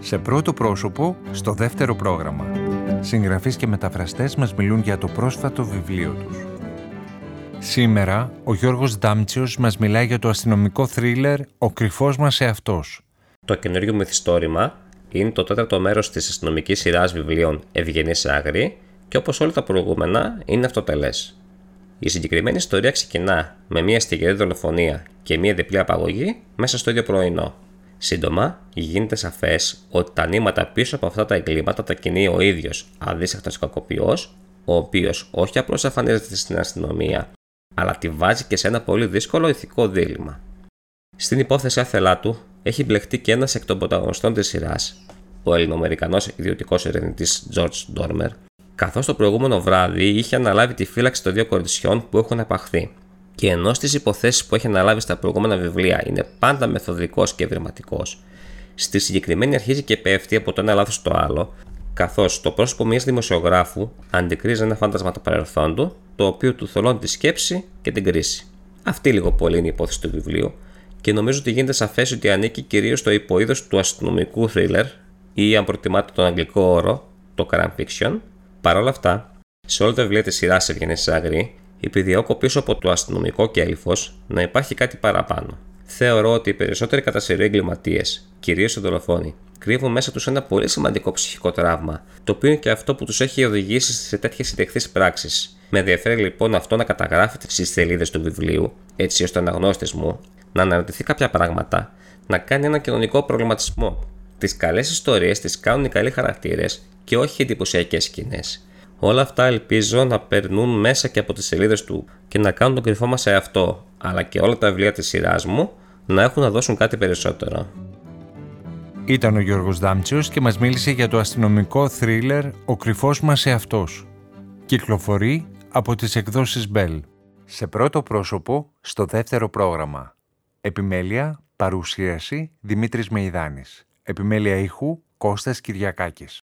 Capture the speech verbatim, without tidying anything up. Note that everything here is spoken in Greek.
Σε πρώτο πρόσωπο, στο δεύτερο πρόγραμμα. Συγγραφείς και μεταφραστές μας μιλούν για το πρόσφατο βιβλίο τους. Σήμερα, ο Γιώργος Ντάμτσιος μας μιλάει για το αστυνομικό θρίλερ «Ο κρυφός μας εαυτός». Το καινούριο μυθιστόρημα είναι το τέταρτο μέρος της αστυνομικής σειράς βιβλίων Ευγενής Άγριοι και όπως όλα τα προηγούμενα είναι αυτοτελές. Η συγκεκριμένη ιστορία ξεκινά με μια στιγερή δολοφονία και μια διπλή απαγωγή μέσα στο ίδιο πρωινό. Σύντομα, γίνεται σαφές ότι τα νήματα πίσω από αυτά τα εγκλήματα τα κινεί ο ίδιος αδίστακτος κακοποιός, ο οποίος όχι απλώς εμφανίζεται στην αστυνομία, αλλά τη βάζει και σε ένα πολύ δύσκολο ηθικό δίλημμα. Στην υπόθεση άθελά του έχει μπλεχτεί και ένας εκ των πρωταγωνιστών της σειράς, ο Ελληνοαμερικανός ιδιωτικός ερευνητής George Dormer, καθώς το προηγούμενο βράδυ είχε αναλάβει τη φύλαξη των δύο κοριτσιών που έχουν απαχθεί. Και ενώ στις υποθέσεις που έχει αναλάβει στα προηγούμενα βιβλία είναι πάντα μεθοδικός και ευρηματικός, στη συγκεκριμένη αρχίζει και πέφτει από το ένα λάθος στο άλλο, καθώς το πρόσωπο μιας δημοσιογράφου αντικρίζει ένα φάντασμα του παρελθόντου, το οποίο του θολώνει τη σκέψη και την κρίση. Αυτή λίγο πολύ είναι η υπόθεση του βιβλίου, και νομίζω ότι γίνεται σαφές ότι ανήκει κυρίως στο υποείδος του αστυνομικού thriller, ή αν προτιμάτε τον αγγλικό όρο, το crime fiction. Παρ' όλα αυτά, σε όλα τα βιβλία της σειράς Ευγενής Άγριοι, επιδιώκω πίσω από το αστυνομικό κέλυφος να υπάρχει κάτι παραπάνω. Θεωρώ ότι οι περισσότεροι κατά σειρά εγκληματίες, κυρίως οι δολοφόνοι, κρύβουν μέσα τους ένα πολύ σημαντικό ψυχικό τραύμα, το οποίο είναι και αυτό που τους έχει οδηγήσει σε τέτοιες συντεχθείς πράξεις. Με ενδιαφέρει λοιπόν αυτό να καταγράφεται στις σελίδες του βιβλίου, έτσι ώστε ο αναγνώστης μου να αναρωτηθεί κάποια πράγματα, να κάνει έναν κοινωνικό προβληματισμό. Τις καλές ιστορίες τις κάνουν οι καλοί χαρακτήρες και όχι εντυπωσιακές σκηνές. Όλα αυτά ελπίζω να περνούν μέσα και από τις σελίδες του και να κάνουν τον κρυφό μας εαυτό, αλλά και όλα τα βιβλία της σειράς μου να έχουν να δώσουν κάτι περισσότερο. Ήταν ο Γιώργος Ντάμτσιος και μας μίλησε για το αστυνομικό θρίλερ «Ο κρυφός μας εαυτός». Κυκλοφορεί από τις εκδόσεις Bell. Σε πρώτο πρόσωπο, στο δεύτερο πρόγραμμα. Επιμέλεια, παρουσίαση, Δημήτρης Μεϊδάνης. Επιμέλεια ήχου, Κώστας Κυριακάκης.